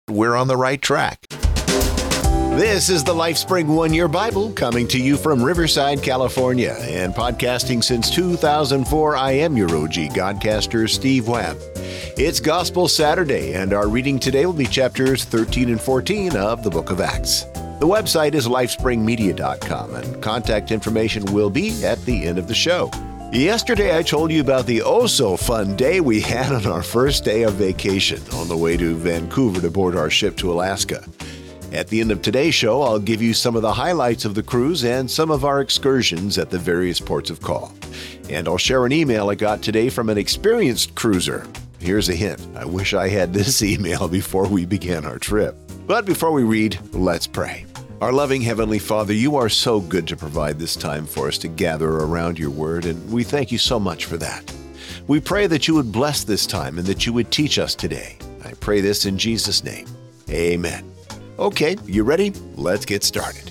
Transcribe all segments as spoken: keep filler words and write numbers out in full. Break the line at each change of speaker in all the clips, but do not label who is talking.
we're on the right track. This is the LifeSpring One-Year Bible coming to you from Riverside, California, and podcasting since two thousand four. I am your O G Godcaster, Steve Webb. It's Gospel Saturday, and our reading today will be chapters thirteen and fourteen of the book of Acts. The website is lifespring media dot com, and contact information will be at the end of the show. Yesterday, I told you about the oh-so-fun day we had on our first day of vacation on the way to Vancouver to board our ship to Alaska. At the end of today's show, I'll give you some of the highlights of the cruise and some of our excursions at the various ports of call. And I'll share an email I got today from an experienced cruiser. Here's a hint. I wish I had this email before we began our trip. But before we read, let's pray. Our loving Heavenly Father, you are so good to provide this time for us to gather around your word, and we thank you so much for that. We pray that you would bless this time and that you would teach us today. I pray this in Jesus' name. Amen. Okay, you ready? Let's get started.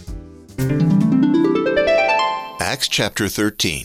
Acts chapter thirteen.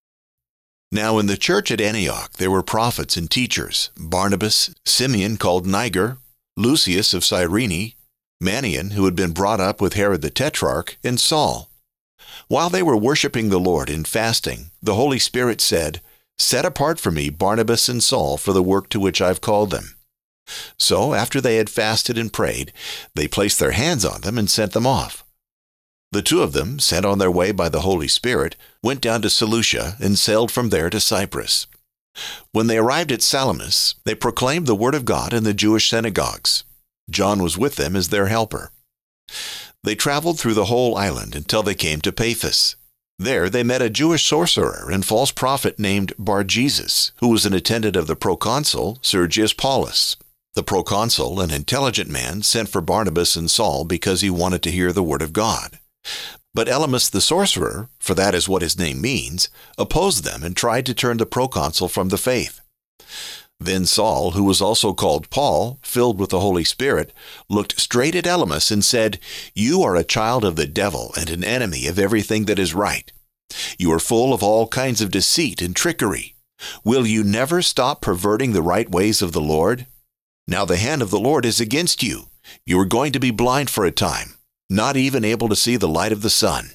Now in the church at Antioch there were prophets and teachers, Barnabas, Simeon called Niger, Lucius of Cyrene, Manaen, who had been brought up with Herod the Tetrarch, and Saul. While they were worshiping the Lord in fasting, the Holy Spirit said, "Set apart for me Barnabas and Saul for the work to which I've called them." So, after they had fasted and prayed, they placed their hands on them and sent them off. The two of them, sent on their way by the Holy Spirit, went down to Seleucia and sailed from there to Cyprus. When they arrived at Salamis, they proclaimed the word of God in the Jewish synagogues. John was with them as their helper. They traveled through the whole island until they came to Paphos. There they met a Jewish sorcerer and false prophet named Bar-Jesus, who was an attendant of the proconsul Sergius Paulus. The proconsul, an intelligent man, sent for Barnabas and Saul because he wanted to hear the word of God. But Elymas the sorcerer, for that is what his name means, opposed them and tried to turn the proconsul from the faith. Then Saul, who was also called Paul, filled with the Holy Spirit, looked straight at Elymas and said, "You are a child of the devil and an enemy of everything that is right. You are full of all kinds of deceit and trickery. Will you never stop perverting the right ways of the Lord? Now the hand of the Lord is against you. You are going to be blind for a time, not even able to see the light of the sun."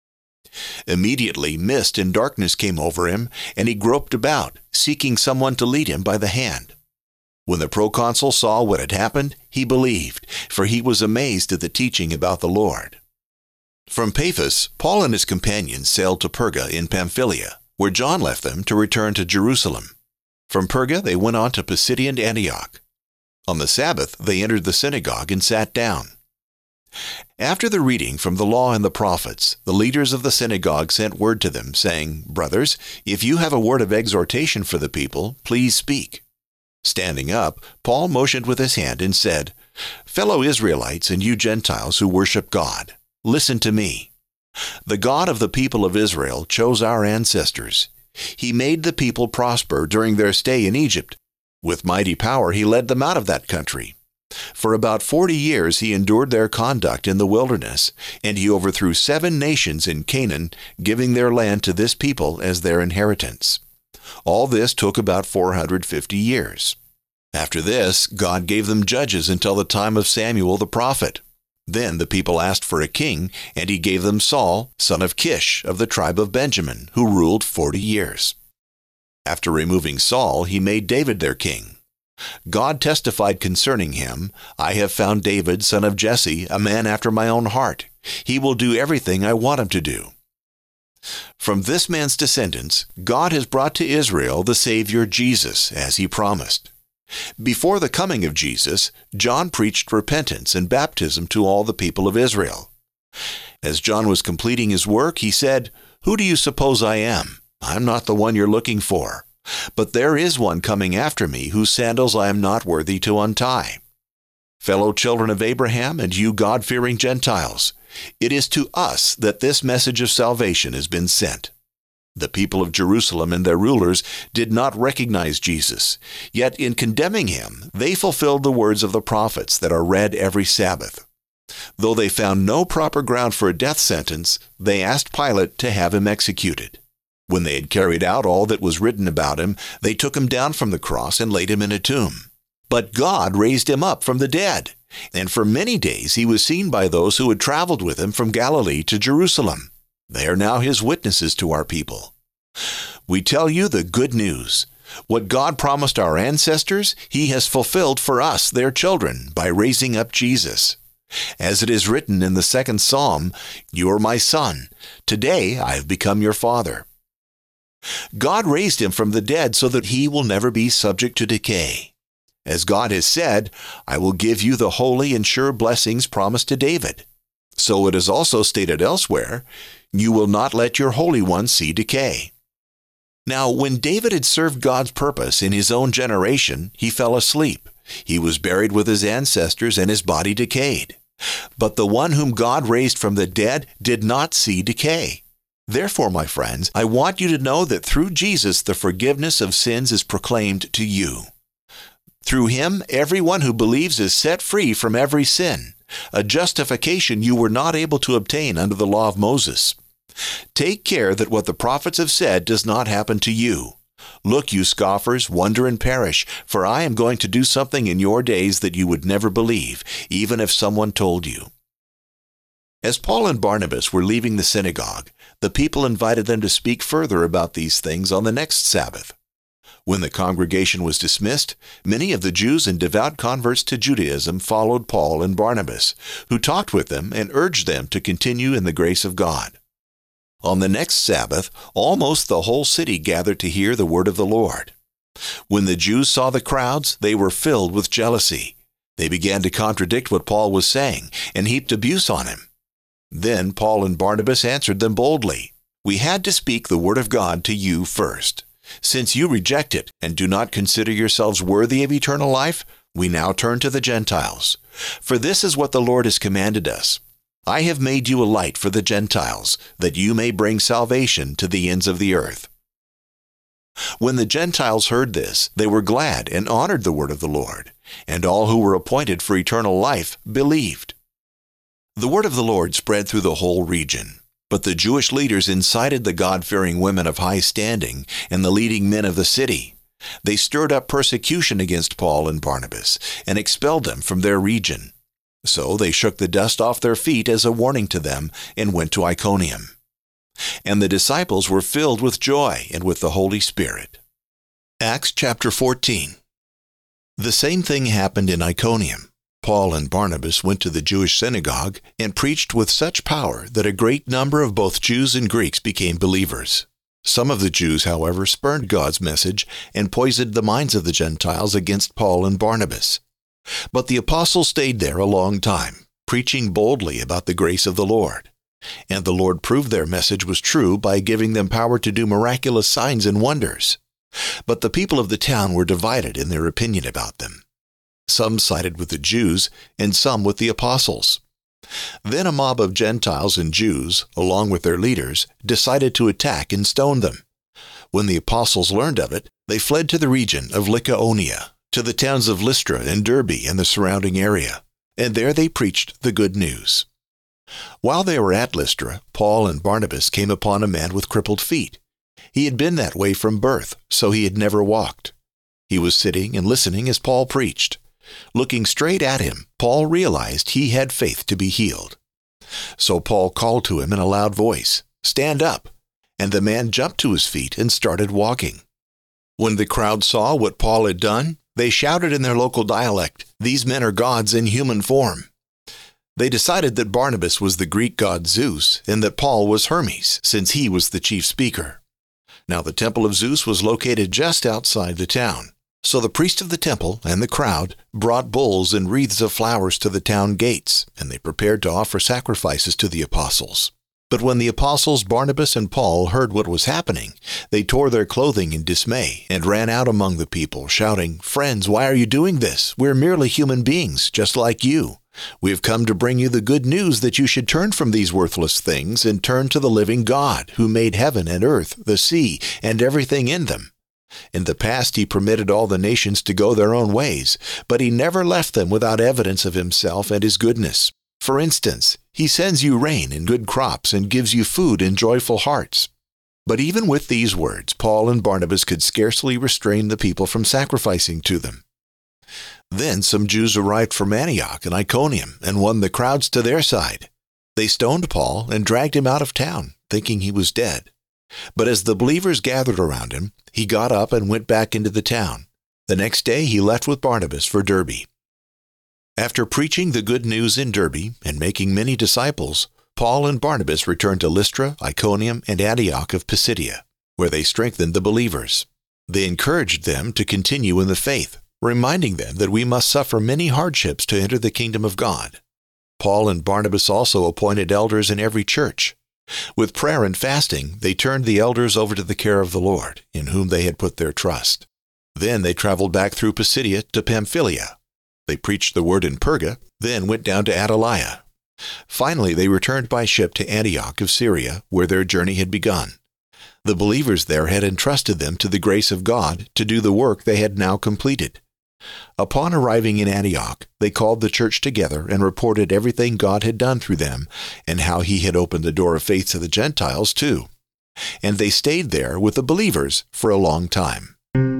Immediately mist and darkness came over him, and he groped about, seeking someone to lead him by the hand. When the proconsul saw what had happened, he believed, for he was amazed at the teaching about the Lord. From Paphos, Paul and his companions sailed to Perga in Pamphylia, where John left them to return to Jerusalem. From Perga they went on to Pisidian Antioch. On the Sabbath they entered the synagogue and sat down. After the reading from the law and the prophets, the leaders of the synagogue sent word to them, saying, "Brothers, if you have a word of exhortation for the people, please speak." Standing up, Paul motioned with his hand and said, "Fellow Israelites and you Gentiles who worship God, listen to me. The God of the people of Israel chose our ancestors. He made the people prosper during their stay in Egypt. With mighty power he led them out of that country. For about forty years he endured their conduct in the wilderness, and he overthrew seven nations in Canaan, giving their land to this people as their inheritance. All this took about four hundred fifty years. After this, God gave them judges until the time of Samuel the prophet. Then the people asked for a king, and he gave them Saul, son of Kish, of the tribe of Benjamin, who ruled forty years. After removing Saul, he made David their king. God testified concerning him, "I have found David, son of Jesse, a man after my own heart. He will do everything I want him to do." From this man's descendants, God has brought to Israel the Savior Jesus, as he promised. Before the coming of Jesus, John preached repentance and baptism to all the people of Israel. As John was completing his work, he said, "Who do you suppose I am? I'm not the one you're looking for. But there is one coming after me whose sandals I am not worthy to untie. Fellow children of Abraham and you God-fearing Gentiles, it is to us that this message of salvation has been sent. The people of Jerusalem and their rulers did not recognize Jesus, yet in condemning him, they fulfilled the words of the prophets that are read every Sabbath. Though they found no proper ground for a death sentence, they asked Pilate to have him executed. When they had carried out all that was written about him, they took him down from the cross and laid him in a tomb. But God raised him up from the dead, And for many days he was seen by those who had traveled with him from Galilee to Jerusalem. They are now his witnesses to our people. We tell you the good news. What God promised our ancestors, he has fulfilled for us, their children, by raising up Jesus. As it is written in the second Psalm, "You are my son. Today I have become your father." God raised him from the dead so that he will never be subject to decay. As God has said, "I will give you the holy and sure blessings promised to David." So it is also stated elsewhere, "You will not let your Holy One see decay." Now, when David had served God's purpose in his own generation, he fell asleep. He was buried with his ancestors, and his body decayed. But the one whom God raised from the dead did not see decay. Therefore, my friends, I want you to know that through Jesus the forgiveness of sins is proclaimed to you. Through him, everyone who believes is set free from every sin, a justification you were not able to obtain under the law of Moses. Take care that what the prophets have said does not happen to you. Look, you scoffers, wonder and perish, for I am going to do something in your days that you would never believe, even if someone told you. As Paul and Barnabas were leaving the synagogue, the people invited them to speak further about these things on the next Sabbath. When the congregation was dismissed, many of the Jews and devout converts to Judaism followed Paul and Barnabas, who talked with them and urged them to continue in the grace of God. On the next Sabbath, almost the whole city gathered to hear the word of the Lord. When the Jews saw the crowds, they were filled with jealousy. They began to contradict what Paul was saying and heaped abuse on him. Then Paul and Barnabas answered them boldly, "We had to speak the word of God to you first. Since you reject it and do not consider yourselves worthy of eternal life, we now turn to the Gentiles. For this is what the Lord has commanded us. I have made you a light for the Gentiles, that you may bring salvation to the ends of the earth." When the Gentiles heard this, they were glad and honored the word of the Lord, and all who were appointed for eternal life believed. The word of the Lord spread through the whole region, but the Jewish leaders incited the God-fearing women of high standing and the leading men of the city. They stirred up persecution against Paul and Barnabas and expelled them from their region. So they shook the dust off their feet as a warning to them and went to Iconium. And the disciples were filled with joy and with the Holy Spirit. Acts chapter fourteen. The same thing happened in Iconium. Paul and Barnabas went to the Jewish synagogue and preached with such power that a great number of both Jews and Greeks became believers. Some of the Jews, however, spurned God's message and poisoned the minds of the Gentiles against Paul and Barnabas. But the apostles stayed there a long time, preaching boldly about the grace of the Lord. And the Lord proved their message was true by giving them power to do miraculous signs and wonders. But the people of the town were divided in their opinion about them. Some sided with the Jews, and some with the apostles. Then a mob of Gentiles and Jews, along with their leaders, decided to attack and stone them. When the apostles learned of it, they fled to the region of Lycaonia, to the towns of Lystra and Derbe and the surrounding area, and there they preached the good news. While they were at Lystra, Paul and Barnabas came upon a man with crippled feet. He had been that way from birth, so he had never walked. He was sitting and listening as Paul preached. Looking straight at him, Paul realized he had faith to be healed. So Paul called to him in a loud voice, "Stand up!" And the man jumped to his feet and started walking. When the crowd saw what Paul had done, they shouted in their local dialect, "These men are gods in human form." They decided that Barnabas was the Greek god Zeus and that Paul was Hermes, since he was the chief speaker. Now the temple of Zeus was located just outside the town. So the priest of the temple and the crowd brought bulls and wreaths of flowers to the town gates, and they prepared to offer sacrifices to the apostles. But when the apostles Barnabas and Paul heard what was happening, they tore their clothing in dismay and ran out among the people, shouting, "Friends, why are you doing this? We're merely human beings, just like you. We have come to bring you the good news that you should turn from these worthless things and turn to the living God, who made heaven and earth, the sea, and everything in them. In the past he permitted all the nations to go their own ways, but he never left them without evidence of himself and his goodness. For instance, he sends you rain and good crops and gives you food and joyful hearts." But even with these words, Paul and Barnabas could scarcely restrain the people from sacrificing to them. Then some Jews arrived from Antioch and Iconium and won the crowds to their side. They stoned Paul and dragged him out of town, thinking he was dead. But as the believers gathered around him, he got up and went back into the town. The next day he left with Barnabas for Derbe. After preaching the good news in Derbe and making many disciples, Paul and Barnabas returned to Lystra, Iconium, and Antioch of Pisidia, where they strengthened the believers. They encouraged them to continue in the faith, reminding them that we must suffer many hardships to enter the kingdom of God. Paul and Barnabas also appointed elders in every church. With prayer and fasting, they turned the elders over to the care of the Lord, in whom they had put their trust. Then they traveled back through Pisidia to Pamphylia. They preached the word in Perga, then went down to Attalia. Finally, they returned by ship to Antioch of Syria, where their journey had begun. The believers there had entrusted them to the grace of God to do the work they had now completed. Upon arriving in Antioch, they called the church together and reported everything God had done through them and how he had opened the door of faith to the Gentiles too. And they stayed there with the believers for a long time.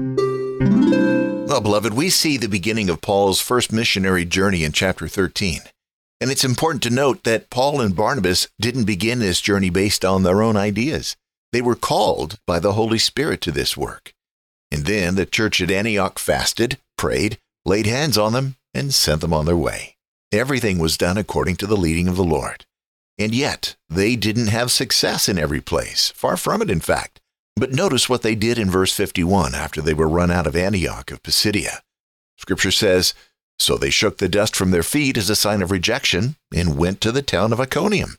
Well, beloved, we see the beginning of Paul's first missionary journey in chapter thirteen. And it's important to note that Paul and Barnabas didn't begin this journey based on their own ideas. They were called by the Holy Spirit to this work. And then the church at Antioch fasted, prayed, laid hands on them, and sent them on their way. Everything was done according to the leading of the Lord. And yet, they didn't have success in every place, far from it, in fact. But notice what they did in verse fifty-one after they were run out of Antioch of Pisidia. Scripture says, "So they shook the dust from their feet as a sign of rejection and went to the town of Iconium."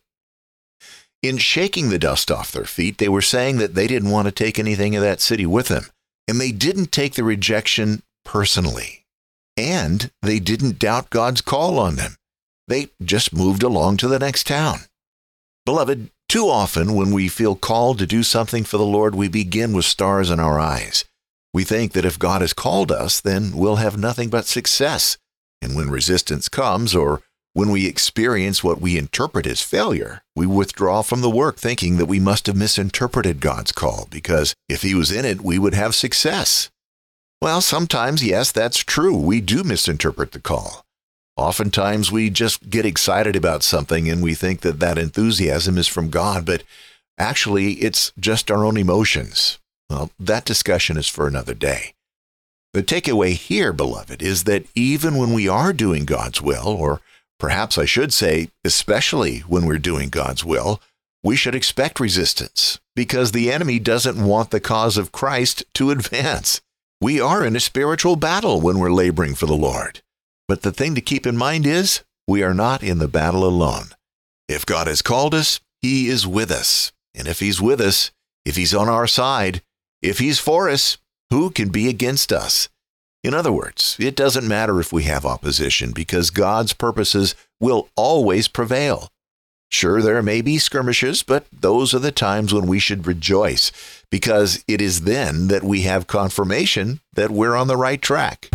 In shaking the dust off their feet, they were saying that they didn't want to take anything of that city with them, and they didn't take the rejection personally. And they didn't doubt God's call on them. They just moved along to the next town. Beloved, too often when we feel called to do something for the Lord, we begin with stars in our eyes. We think that if God has called us, then we'll have nothing but success. And when resistance comes, or when we experience what we interpret as failure, we withdraw from the work thinking that we must have misinterpreted God's call, because if he was in it, we would have success. Well, sometimes, yes, that's true. We do misinterpret the call. Oftentimes, we just get excited about something and we think that that enthusiasm is from God, but actually, it's just our own emotions. Well, that discussion is for another day. The takeaway here, beloved, is that even when we are doing God's will, or perhaps I should say, especially when we're doing God's will, we should expect resistance, because the enemy doesn't want the cause of Christ to advance. We are in a spiritual battle when we're laboring for the Lord. But the thing to keep in mind is, we are not in the battle alone. If God has called us, he is with us. And if he's with us, if he's on our side, if he's for us, who can be against us? In other words, it doesn't matter if we have opposition, because God's purposes will always prevail. Sure, there may be skirmishes, but those are the times when we should rejoice, because it is then that we have confirmation that we're on the right track.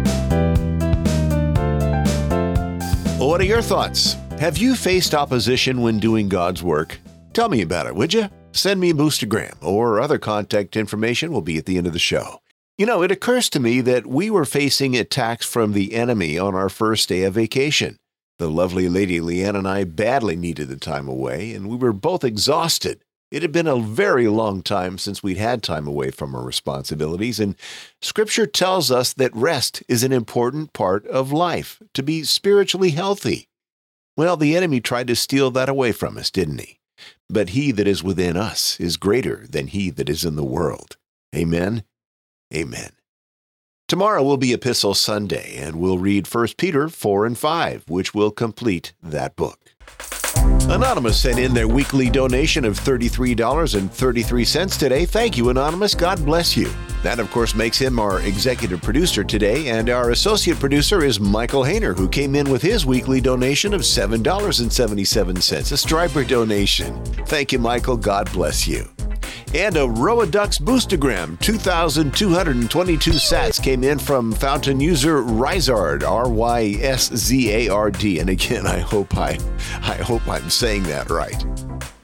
What are your thoughts? Have you faced opposition when doing God's work? Tell me about it, would you? Send me a Boostagram, or other contact information will be at the end of the show. You know, it occurs to me that we were facing attacks from the enemy on our first day of vacation. The lovely lady Leanne and I badly needed the time away, and we were both exhausted. It had been a very long time since we'd had time away from our responsibilities, and Scripture tells us that rest is an important part of life, to be spiritually healthy. Well, the enemy tried to steal that away from us, didn't he? But he that is within us is greater than he that is in the world. Amen? Amen. Tomorrow will be Epistle Sunday, and we'll read First Peter four and five, which will complete that book. Anonymous sent in their weekly donation of thirty-three dollars and thirty-three cents today. Thank you, Anonymous. God bless you. That, of course, makes him our executive producer today, and our associate producer is Michael Hayner, who came in with his weekly donation of seven dollars and seventy-seven cents, a Striper donation. Thank you, Michael. God bless you. And a Roa Ducks Boostagram, two thousand two hundred twenty-two sats came in from fountain user Ryzard, R Y S Z A R D. And again, I hope I, I hope I'm saying that right.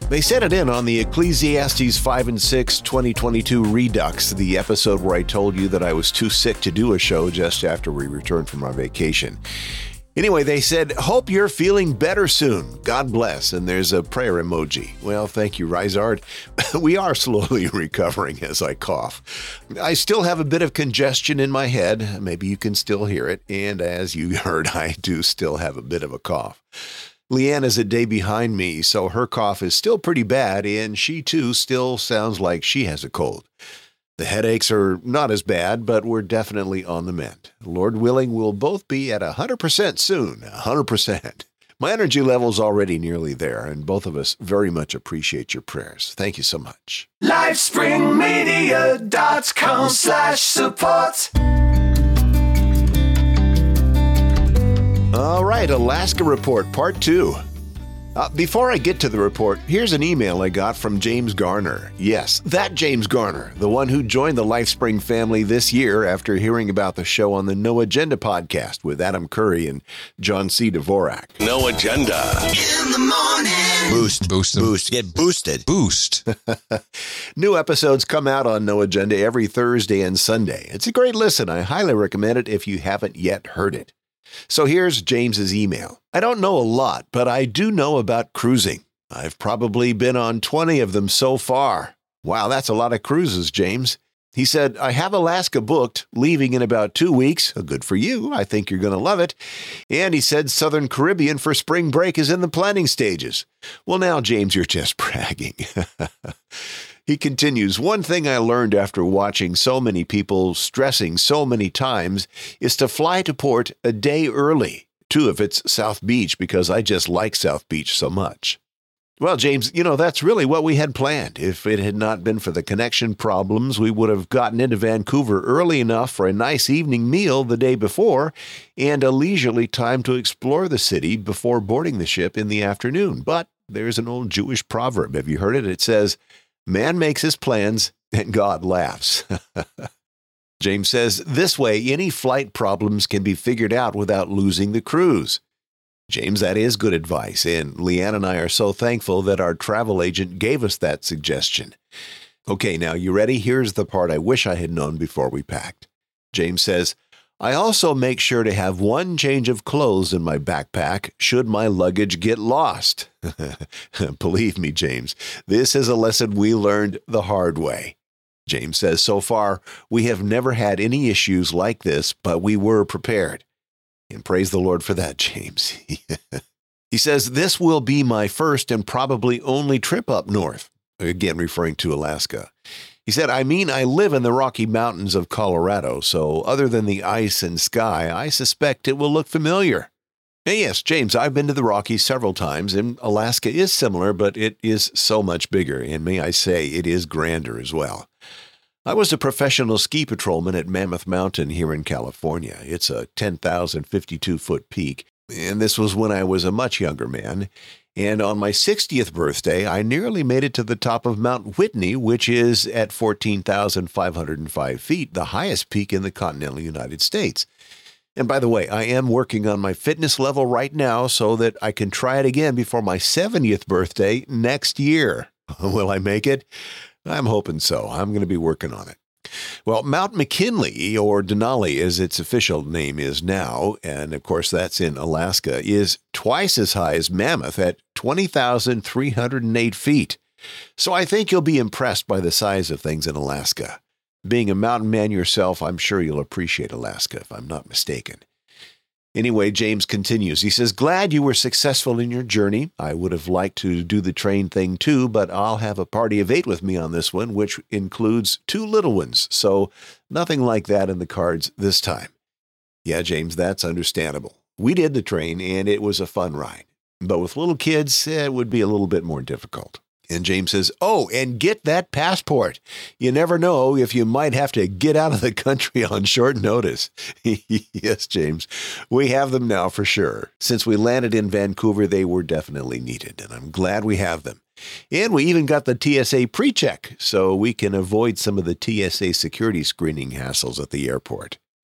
They sent it in on the Ecclesiastes five and six twenty twenty-two Redux, the episode where I told you that I was too sick to do a show just after we returned from our vacation. Anyway, they said, hope you're feeling better soon. God bless. And there's a prayer emoji. Well, thank you, Rizard. We are slowly recovering as I cough. I still have a bit of congestion in my head. Maybe you can still hear it. And as you heard, I do still have a bit of a cough. Leanne is a day behind me, so her cough is still pretty bad, and she too still sounds like she has a cold. The headaches are not as bad, but we're definitely on the mend. Lord willing, we'll both be at one hundred percent soon, one hundred percent. My energy level's already nearly there, and both of us very much appreciate your prayers. Thank you so much.
LifespringMedia.com slash support.
All right, Alaska Report, Part two. Uh, before I get to the report, here's an email I got from James Garner. Yes, that James Garner, the one who joined the LifeSpring family this year after hearing about the show on the No Agenda podcast with Adam Curry and John C. Dvorak.
No Agenda. In the morning.
Boost. Boost.
Boost. Get boosted.
Boost.
New episodes come out on No Agenda every Thursday and Sunday. It's a great listen. I highly recommend it if you haven't yet heard it. So here's James's email. I don't know a lot, but I do know about cruising. I've probably been on twenty of them so far. Wow, that's a lot of cruises, James. He said, I have Alaska booked, leaving in about two weeks. Good for you. I think you're going to love it. And he said Southern Caribbean for spring break is in the planning stages. Well, now, James, you're just bragging. He continues, one thing I learned after watching so many people stressing so many times is to fly to port a day early. Two, if it's South Beach, because I just like South Beach so much. Well, James, you know, that's really what we had planned. If it had not been for the connection problems, we would have gotten into Vancouver early enough for a nice evening meal the day before and a leisurely time to explore the city before boarding the ship in the afternoon. But there's an old Jewish proverb. Have you heard it? It says, man makes his plans and God laughs. James says, this way, any flight problems can be figured out without losing the cruise. James, that is good advice, and Leanne and I are so thankful that our travel agent gave us that suggestion. Okay, now you ready? Here's the part I wish I had known before we packed. James says, I also make sure to have one change of clothes in my backpack should my luggage get lost. Believe me, James, this is a lesson we learned the hard way. James says, so far, we have never had any issues like this, but we were prepared. And praise the Lord for that, James. He says, this will be my first and probably only trip up north. Again, referring to Alaska. He said, I mean, I live in the Rocky Mountains of Colorado, so other than the ice and sky, I suspect it will look familiar. And yes, James, I've been to the Rockies several times, and Alaska is similar, but it is so much bigger, and may I say, it is grander as well. I was a professional ski patrolman at Mammoth Mountain here in California. It's a ten thousand fifty-two foot peak, and this was when I was a much younger man. And on my sixtieth birthday, I nearly made it to the top of Mount Whitney, which is at fourteen thousand five hundred five feet, the highest peak in the continental United States. And by the way, I am working on my fitness level right now so that I can try it again before my seventieth birthday next year. Will I make it? I'm hoping so. I'm going to be working on it. Well, Mount McKinley, or Denali as its official name is now, and of course that's in Alaska, is twice as high as Mammoth at twenty thousand three hundred eight feet. So I think you'll be impressed by the size of things in Alaska. Being a mountain man yourself, I'm sure you'll appreciate Alaska, if I'm not mistaken. Anyway, James continues. He says, glad you were successful in your journey. I would have liked to do the train thing too, but I'll have a party of eight with me on this one, which includes two little ones. So nothing like that in the cards this time. Yeah, James, that's understandable. We did the train and it was a fun ride. But with little kids, it would be a little bit more difficult. And James says, oh, and get that passport. You never know if you might have to get out of the country on short notice. Yes, James, we have them now for sure. Since we landed in Vancouver, they were definitely needed, and I'm glad we have them. And we even got the T S A pre-check, so we can avoid some of the T S A security screening hassles at the airport.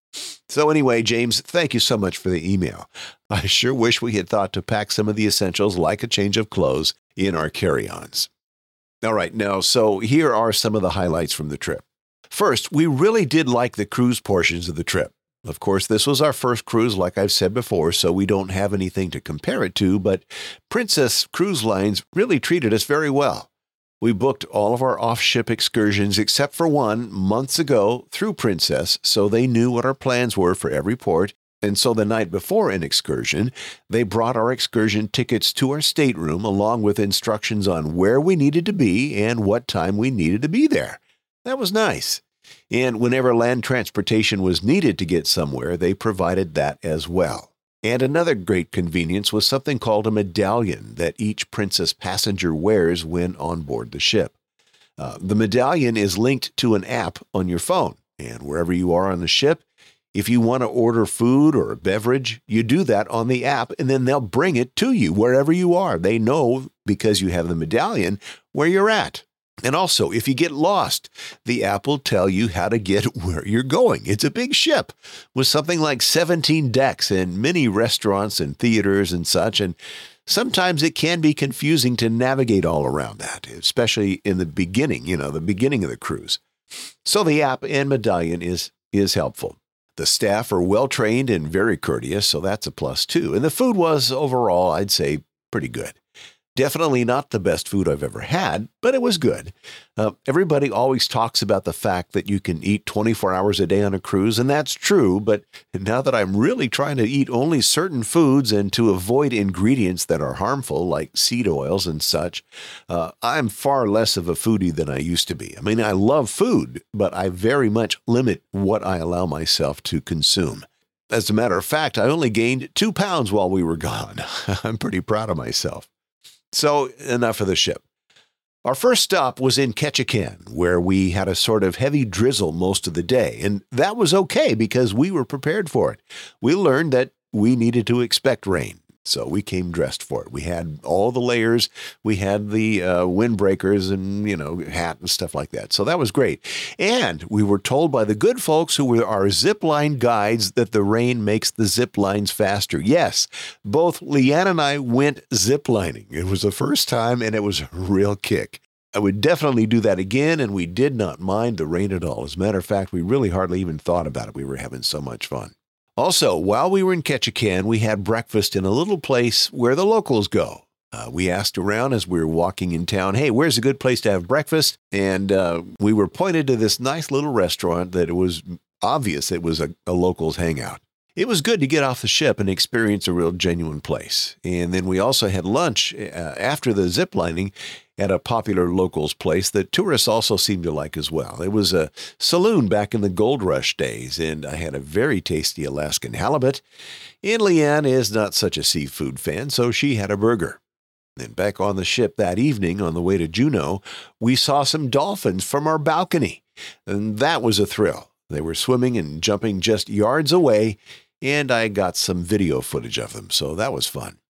So anyway, James, thank you so much for the email. I sure wish we had thought to pack some of the essentials like a change of clothes in our carry-ons. All right, now, so here are some of the highlights from the trip. First, we really did like the cruise portions of the trip. Of course, this was our first cruise, like I've said before, so we don't have anything to compare it to, but Princess Cruise Lines really treated us very well. We booked all of our off-ship excursions except for one months ago through Princess, so they knew what our plans were for every port, and so the night before an excursion, they brought our excursion tickets to our stateroom along with instructions on where we needed to be and what time we needed to be there. That was nice. And whenever land transportation was needed to get somewhere, they provided that as well. And another great convenience was something called a medallion that each Princess passenger wears when on board the ship. Uh, the medallion is linked to an app on your phone, and wherever you are on the ship, if you want to order food or a beverage, you do that on the app, and then they'll bring it to you wherever you are. They know, because you have the medallion, where you're at. And also, if you get lost, the app will tell you how to get where you're going. It's a big ship with something like seventeen decks and many restaurants and theaters and such, and sometimes it can be confusing to navigate all around that, especially in the beginning, you know, the beginning of the cruise. So the app and medallion is, is helpful. The staff are well-trained and very courteous, so that's a plus too. And the food was, overall, I'd say, pretty good. Definitely not the best food I've ever had, but it was good. Uh, everybody always talks about the fact that you can eat twenty-four hours a day on a cruise, and that's true, but now that I'm really trying to eat only certain foods and to avoid ingredients that are harmful, like seed oils and such, uh, I'm far less of a foodie than I used to be. I mean, I love food, but I very much limit what I allow myself to consume. As a matter of fact, I only gained two pounds while we were gone. I'm pretty proud of myself. So, enough of the ship. Our first stop was in Ketchikan, where we had a sort of heavy drizzle most of the day, and that was okay because we were prepared for it. We learned that we needed to expect rain, so we came dressed for it. We had all the layers, we had the uh, windbreakers and, you know, hat and stuff like that, so that was great. And we were told by the good folks who were our zipline guides that the rain makes the zip lines faster. Yes, both Leanne and I went ziplining. It was the first time, and it was a real kick. I would definitely do that again, and we did not mind the rain at all. As a matter of fact, we really hardly even thought about it. We were having so much fun. Also, while we were in Ketchikan, we had breakfast in a little place where the locals go. Uh, we asked around as we were walking in town, hey, where's a good place to have breakfast? And uh, we were pointed to this nice little restaurant that it was obvious it was a, a locals hangout. It was good to get off the ship and experience a real genuine place. And then we also had lunch uh, after the ziplining at a popular locals place that tourists also seemed to like as well. It was a saloon back in the gold rush days, and I had a very tasty Alaskan halibut. And Leanne is not such a seafood fan, so she had a burger. Then back on the ship that evening on the way to Juneau, we saw some dolphins from our balcony, and that was a thrill. They were swimming and jumping just yards away, and I got some video footage of them, so that was fun.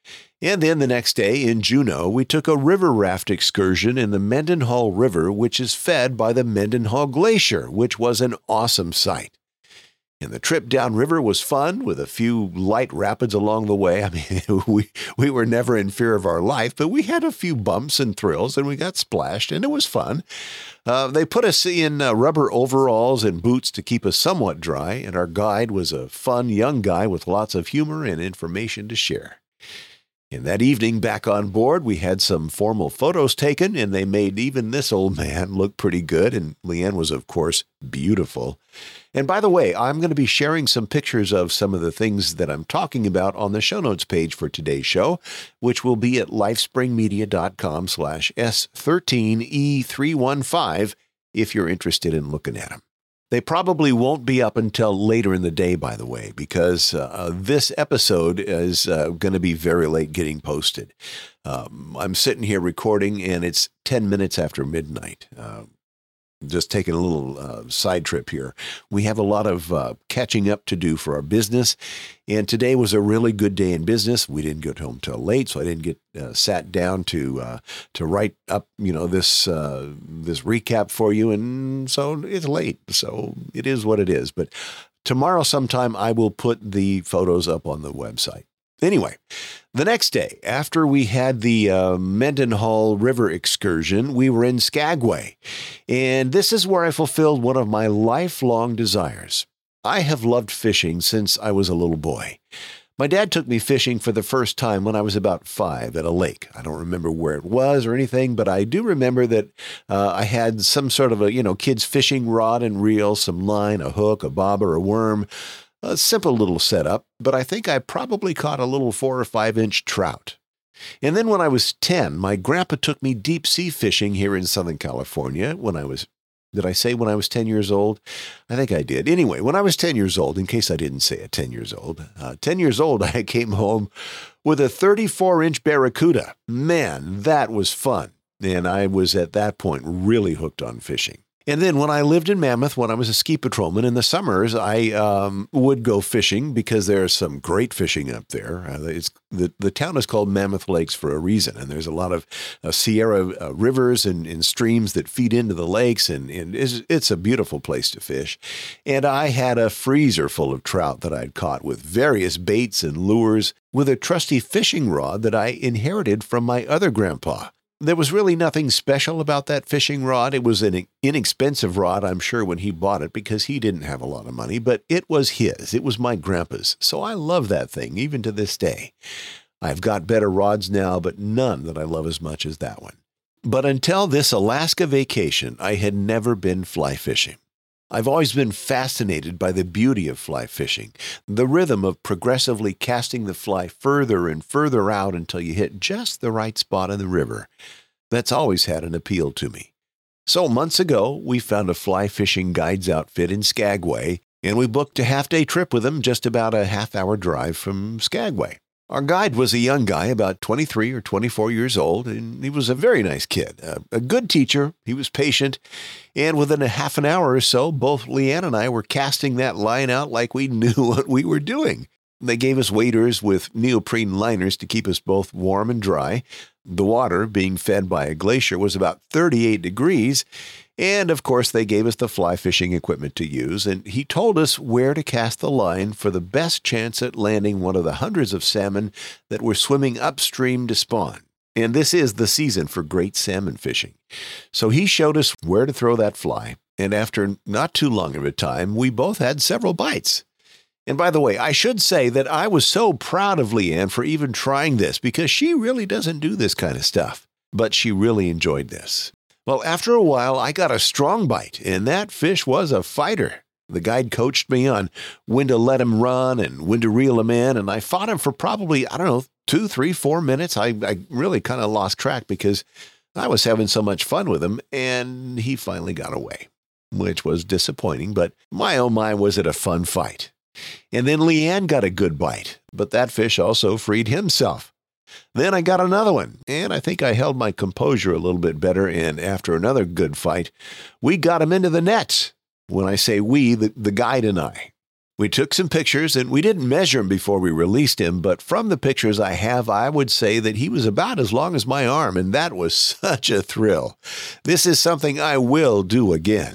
And then the next day in Juneau, we took a river raft excursion in the Mendenhall River, which is fed by the Mendenhall Glacier, which was an awesome sight. And the trip downriver was fun, with a few light rapids along the way. I mean, we, we were never in fear of our life, but we had a few bumps and thrills, and we got splashed, and it was fun. Uh, they put us in uh, rubber overalls and boots to keep us somewhat dry, and our guide was a fun young guy with lots of humor and information to share. And that evening, back on board, we had some formal photos taken, and they made even this old man look pretty good, and Leanne was, of course, beautiful. And by the way, I'm going to be sharing some pictures of some of the things that I'm talking about on the show notes page for today's show, which will be at lifespringmedia.com slash S13E315 if you're interested in looking at them. They probably won't be up until later in the day, by the way, because uh, this episode is uh, going to be very late getting posted. Um, I'm sitting here recording, and it's ten minutes after midnight. Uh, just taking a little uh, side trip here. We have a lot of uh, catching up to do for our business, and today was a really good day in business. We didn't get home till late, so I didn't get uh, sat down to uh, to write up, you know, this uh, this recap for you, and so it's late. So it is what it is. But Tomorrow sometime I will put the photos up on the website. Anyway, the next day, after we had the uh, Mendenhall River excursion, we were in Skagway. And this is where I fulfilled one of my lifelong desires. I have loved fishing since I was a little boy. My dad took me fishing for the first time when I was about five at a lake. I don't remember where it was or anything, but I do remember that uh, I had some sort of a, you know, kid's fishing rod and reel, some line, a hook, a bobber, a worm. A simple little setup, but I think I probably caught a little four or five inch trout. And then when I was ten, my grandpa took me deep sea fishing here in Southern California when I was, did I say when I was ten years old? I think I did. Anyway, when I was ten years old, in case I didn't say it, ten years old, uh, ten years old, I came home with a thirty-four inch barracuda. Man, that was fun. And I was at that point really hooked on fishing. And then when I lived in Mammoth, when I was a ski patrolman in the summers, I um, would go fishing because there's some great fishing up there. Uh, it's, the, the town is called Mammoth Lakes for a reason, and there's a lot of uh, Sierra uh, rivers and, and streams that feed into the lakes, and, and it's, it's a beautiful place to fish. And I had a freezer full of trout that I'd caught with various baits and lures with a trusty fishing rod that I inherited from my other grandpa. There was really nothing special about that fishing rod. It was an inexpensive rod, I'm sure, when he bought it because he didn't have a lot of money, but it was his. It was my grandpa's. So I love that thing, even to this day. I've got better rods now, but none that I love as much as that one. But until this Alaska vacation, I had never been fly fishing. I've always been fascinated by the beauty of fly fishing, the rhythm of progressively casting the fly further and further out until you hit just the right spot in the river. That's always had an appeal to me. So months ago, we found a fly fishing guides outfit in Skagway, and we booked a half-day trip with them, just about a half-hour drive from Skagway. Our guide was a young guy, about twenty-three or twenty-four years old, and he was a very nice kid, a, a good teacher. He was patient, and within a half an hour or so, both Leanne and I were casting that line out like we knew what we were doing. They gave us waders with neoprene liners to keep us both warm and dry. The water, being fed by a glacier, was about thirty-eight degrees, and of course they gave us the fly fishing equipment to use, and he told us where to cast the line for the best chance at landing one of the hundreds of salmon that were swimming upstream to spawn. And this is the season for great salmon fishing. So he showed us where to throw that fly, and after not too long of a time, we both had several bites. And by the way, I should say that I was so proud of Leanne for even trying this because she really doesn't do this kind of stuff, but she really enjoyed this. Well, after a while, I got a strong bite, and that fish was a fighter. The guide coached me on when to let him run and when to reel him in, and I fought him for probably, I don't know, two, three, four minutes. I, I really kind of lost track because I was having so much fun with him, and he finally got away, which was disappointing, but my oh my, was it a fun fight. And then Leanne got a good bite, but that fish also freed himself. Then I got another one, and I think I held my composure a little bit better, and after another good fight, we got him into the nets. When I say we, the, the guide and I. We took some pictures, and we didn't measure him before we released him, but from the pictures I have, I would say that he was about as long as my arm, and that was such a thrill. This is something I will do again.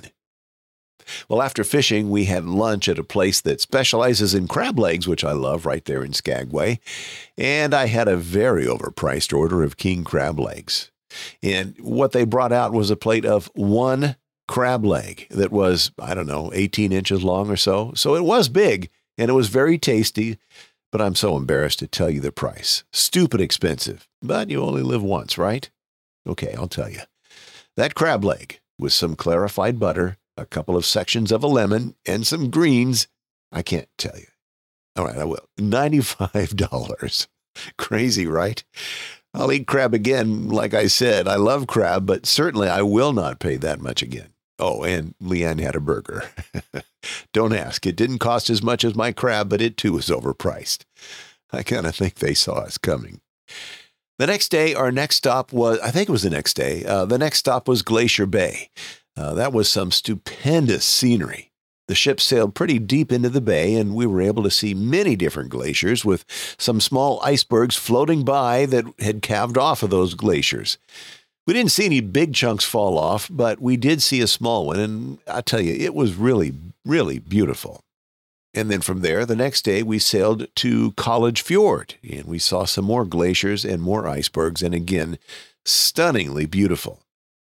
Well, after fishing, we had lunch at a place that specializes in crab legs, which I love, right there in Skagway. And I had a very overpriced order of king crab legs. And what they brought out was a plate of one crab leg that was, I don't know, eighteen inches long or so. So it was big, and it was very tasty, but I'm so embarrassed to tell you the price. Stupid expensive, but you only live once, right? Okay, I'll tell you. That crab leg with some clarified butter, a couple of sections of a lemon, and some greens. I can't tell you. All right, I will. ninety-five dollars. Crazy, right? I'll eat crab again. Like I said, I love crab, but certainly I will not pay that much again. Oh, and Leanne had a burger. Don't ask. It didn't cost as much as my crab, but it too was overpriced. I kind of think they saw us coming. The next day, our next stop was, I think it was the next day, uh, the next stop was Glacier Bay. Uh, that was some stupendous scenery. The ship sailed pretty deep into the bay, and we were able to see many different glaciers with some small icebergs floating by that had calved off of those glaciers. We didn't see any big chunks fall off, but we did see a small one, and I tell you, it was really, really beautiful.
And then from there, the next day, we sailed to College Fjord, and we saw some more glaciers and more icebergs, and again, stunningly beautiful.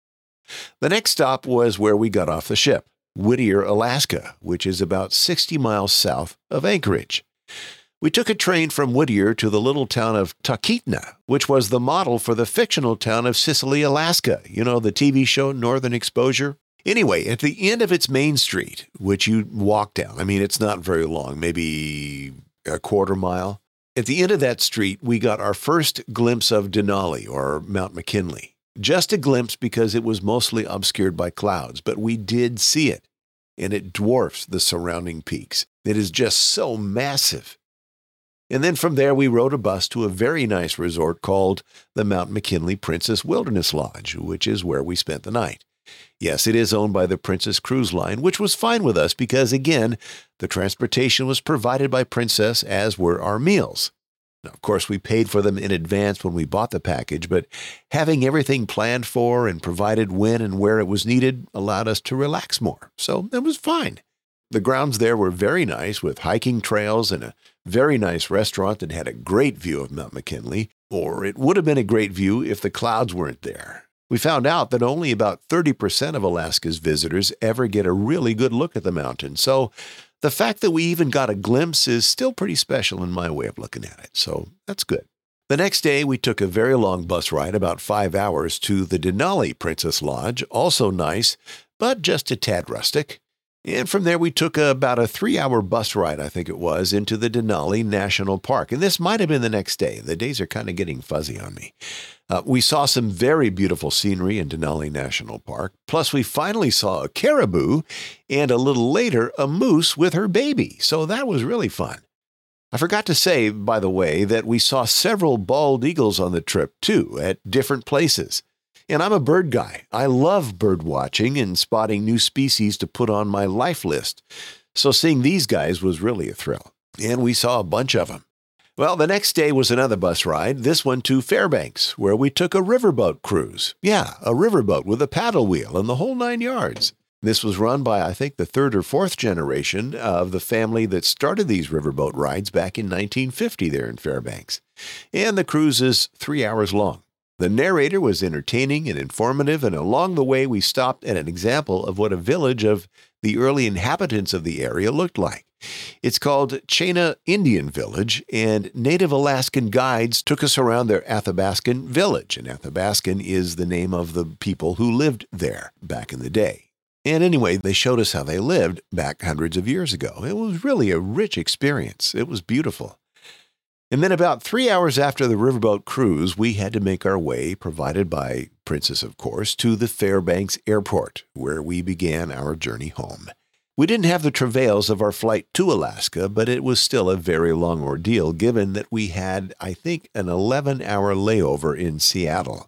The next stop was where we got off the ship, Whittier, Alaska, which is about sixty miles south of Anchorage. We took a train from Whittier to the little town of Talkeetna, which was the model for the fictional town of Cicely, Alaska. You know, the T V show Northern Exposure? Anyway, at the end of its main street, which you walk down, I mean, it's not very long, maybe a quarter mile. At the end of that street, we got our first glimpse of Denali, or Mount McKinley. Just a glimpse because it was mostly obscured by clouds, but we did see it, and it dwarfs the surrounding peaks. It is just so massive. And then from there, we rode a bus to a very nice resort called the Mount McKinley Princess Wilderness Lodge, which is where we spent the night. Yes, it is owned by the Princess Cruise Line, which was fine with us because, again, the transportation was provided by Princess, as were our meals. Now, of course, we paid for them in advance when we bought the package, but having everything planned for and provided when and where it was needed allowed us to relax more. So it was fine. The grounds there were very nice, with hiking trails and a very nice restaurant that had a great view of Mount McKinley, or it would have been a great view if the clouds weren't there. We found out that only about thirty percent of Alaska's visitors ever get a really good look at the mountain. So the fact that we even got a glimpse is still pretty special in my way of looking at it. So that's good. The next day, we took a very long bus ride, about five hours, to the Denali Princess Lodge, also nice, but just a tad rustic. And from there, we took a, about a three-hour bus ride, I think it was, into the Denali National Park. And this might have been the next day. The days are kind of getting fuzzy on me. Uh, we saw some very beautiful scenery in Denali National Park. Plus, we finally saw a caribou and a little later a moose with her baby. So that was really fun. I forgot to say, by the way, that we saw several bald eagles on the trip, too, at different places. And I'm a bird guy. I love bird watching and spotting new species to put on my life list. So seeing these guys was really a thrill. And we saw a bunch of them. Well, the next day was another bus ride, this one to Fairbanks, where we took a riverboat cruise. Yeah, a riverboat with a paddle wheel and the whole nine yards. This was run by, I think, the third or fourth generation of the family that started these riverboat rides back in nineteen fifty there in Fairbanks. And the cruise is three hours long. The narrator was entertaining and informative, and along the way we stopped at an example of what a village of the early inhabitants of the area looked like. It's called Chena Indian Village, and Native Alaskan guides took us around their Athabascan village, and Athabascan is the name of the people who lived there back in the day. And anyway, they showed us how they lived back hundreds of years ago. It was really a rich experience. It was beautiful. And then about three hours after the riverboat cruise, we had to make our way, provided by Princess, of course, to the Fairbanks Airport, where we began our journey home. We didn't have the travails of our flight to Alaska, but it was still a very long ordeal, given that we had, I think, an eleven-hour layover in Seattle.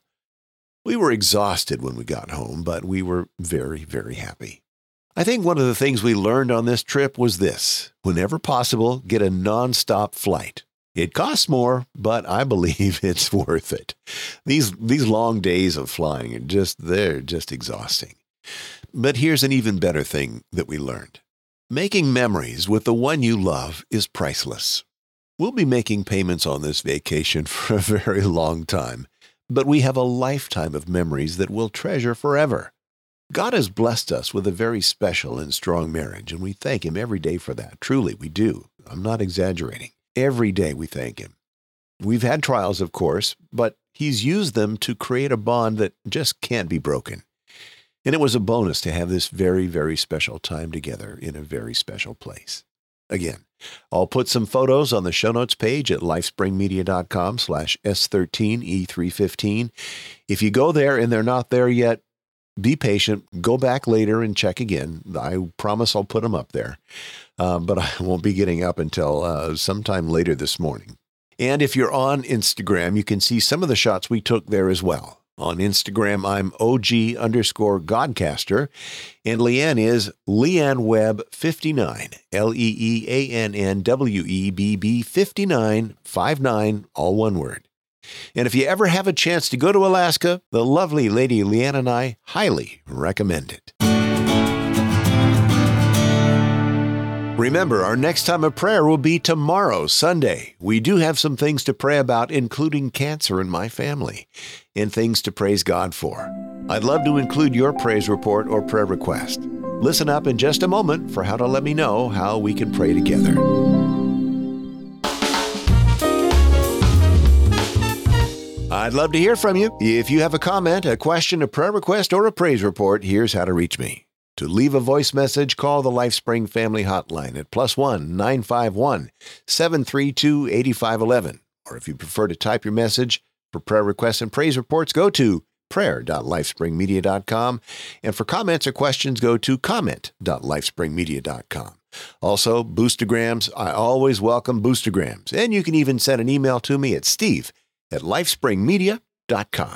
We were exhausted when we got home, but we were very, very happy. I think one of the things we learned on this trip was this: whenever possible, get a non-stop flight. It costs more, but I believe it's worth it. These these long days of flying are just, they're just exhausting. But here's an even better thing that we learned. Making memories with the one you love is priceless. We'll be making payments on this vacation for a very long time, but we have a lifetime of memories that we'll treasure forever. God has blessed us with a very special and strong marriage, and we thank Him every day for that. Truly, we do. I'm not exaggerating. Every day we thank Him. We've had trials, of course, but He's used them to create a bond that just can't be broken. And it was a bonus to have this very, very special time together in a very special place. Again, I'll put some photos on the show notes page at lifespringmedia.com slash S13E315. If you go there and they're not there yet, be patient. Go back later and check again. I promise I'll put them up there. Uh, but I won't be getting up until uh, sometime later this morning. And if you're on Instagram, you can see some of the shots we took there as well. On Instagram, I'm O G underscore Godcaster, and Leanne is Leanne Webb fifty-nine, L E E A N N W E B B fifty-nine, five nine, all one word. And if you ever have a chance to go to Alaska, the lovely Lady Leanne and I highly recommend it. Remember, our next time of prayer will be tomorrow, Sunday. We do have some things to pray about, including cancer in my family, and things to praise God for. I'd love to include your praise report or prayer request. Listen up in just a moment for how to let me know how we can pray together. I'd love to hear from you. If you have a comment, a question, a prayer request, or a praise report, here's how to reach me. To leave a voice message, call the LifeSpring Family Hotline at plus one nine five one, seven three two, eight five one one. Or if you prefer to type your message for prayer requests and praise reports, go to prayer dot lifespring media dot com. And for comments or questions, go to comment dot lifespring media dot com. Also, Boostergrams. I always welcome Boostergrams. And you can even send an email to me at steve at lifespring media dot com.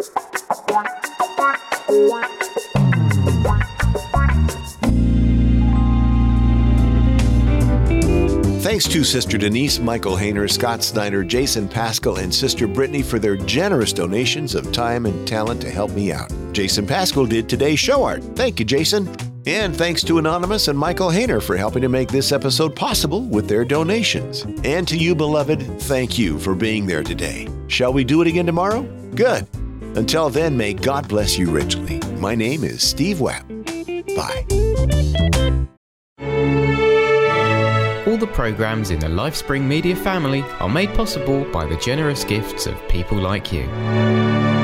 Thanks to Sister Denise, Michael Hayner, Scott Snyder, Jason Pascal, and Sister Brittany for their generous donations of time and talent to help me out. Jason Pascal did today's show art. Thank you, Jason. And thanks to Anonymous and Michael Hayner for helping to make this episode possible with their donations. And to you, beloved, thank you for being there today. Shall we do it again tomorrow? Good. Until then, may God bless you richly. My name is Steve Webb. Bye.
All the programs in the LifeSpring Media family are made possible by the generous gifts of people like you.